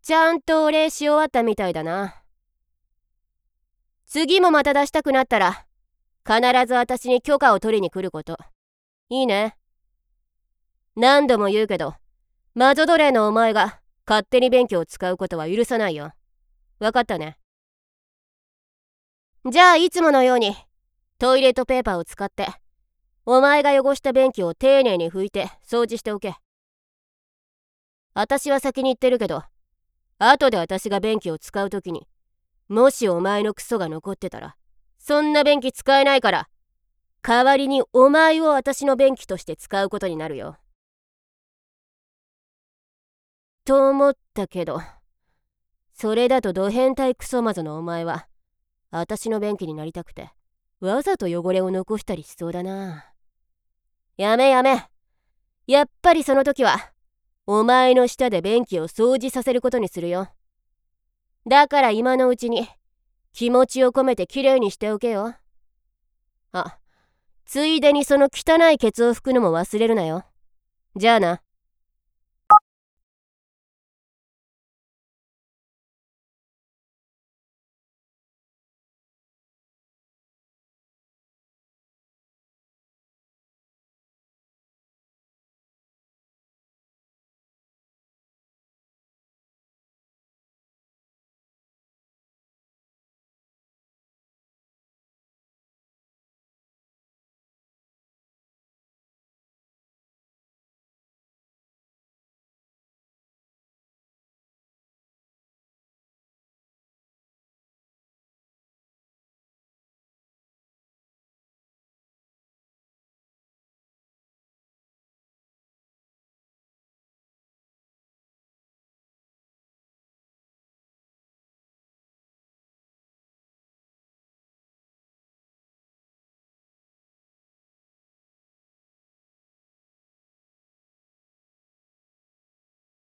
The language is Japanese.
ちゃんとお礼し終わったみたいだな。次もまた出したくなったら、必ず私に許可を取りに来ること。いいね。何度も言うけど、魔女奴隷のお前が勝手に便器を使うことは許さないよ。わかったね。じゃあいつものように、トイレットペーパーを使って、お前が汚した便器を丁寧に拭いて掃除しておけ。私は先に言ってるけど、後で私が便器を使うときに、もしお前のクソが残ってたら、そんな便器使えないから、代わりにお前を私の便器として使うことになるよ。と思ったけど、それだとド変態クソマゾのお前は、私の便器になりたくて、わざと汚れを残したりしそうだな。やめやめ。やっぱりその時は、お前の舌で便器を掃除させることにするよ。だから今のうちに、気持ちを込めてきれいにしておけよ。あ、ついでにその汚いケツを拭くのも忘れるなよ。じゃあな。